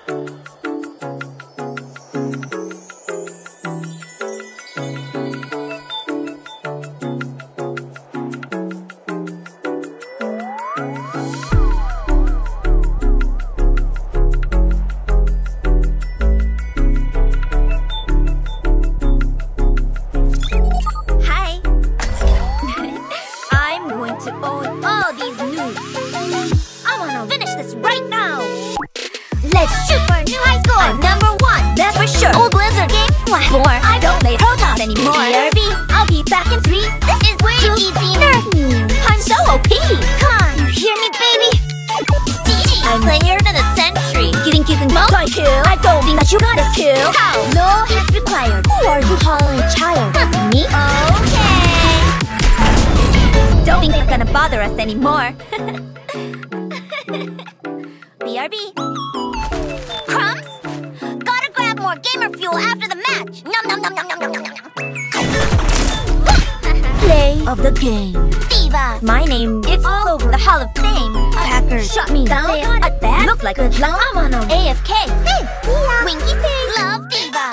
Let's shoot for a new high score! I'm #1, that's for sure! Old Blizzard game flat 4, I don't play Protoss anymore! BRB, I'll be back in 3, this is way too easy! Nerf me! I'm so OP! Come on, you hear me, baby? DD, I'm player of the century! You think you can multi-kill? I don't think that you got us too! How? No hits required! Who are you calling a child? Me? Okay! Don't think they're gonna bother us anymore! BRB. Crumbs? Gotta grab more gamer fuel after the match! Nom nom nom nom nom nom nom nom. Play of the game. Diva. My name, it's all over the Hall of Fame. Hackers shot me down at that. Look like a clown. I'm on AFK. Hey, Winky face. Love Diva.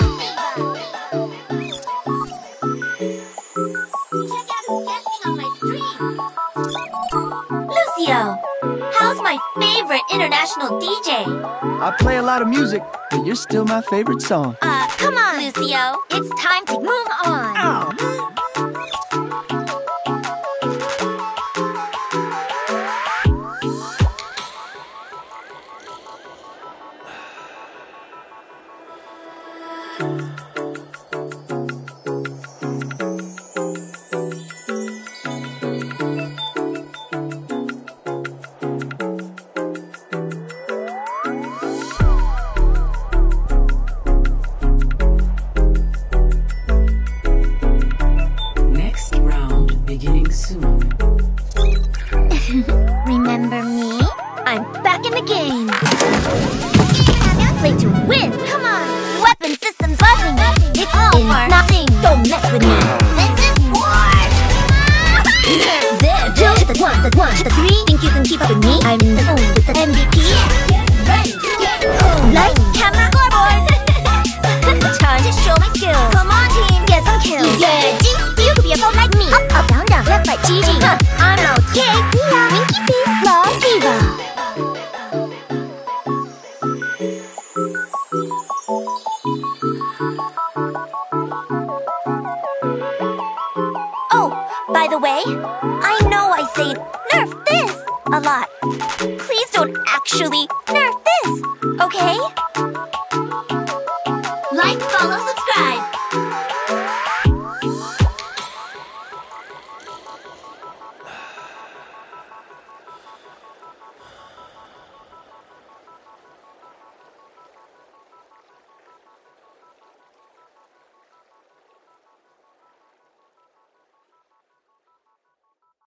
Check out who's guesting on my stream. Lucio. How's my favorite international DJ? I play a lot of music, but you're still my favorite song. Come on, Lucio. It's time to move on. Remember me? I'm back in the game. Play to win. Come on. Weapon systems buzzing. It's all or nothing. Don't mess with me. This is war. This 2 to the 1, the 1 to the 3. Think you can keep up with me? I'm in the zone with the MVP. Ready? Light, camera, scoreboard. Time to show my skills. Come on, team. Get some kills. Yeah, G. You could be a pro like me. Up, up, down, down. Left, right, GG. I'm out. Okay. Winky face, love Diva. Oh, by the way, I know I say nerf this a lot. Please don't actually nerf this, okay?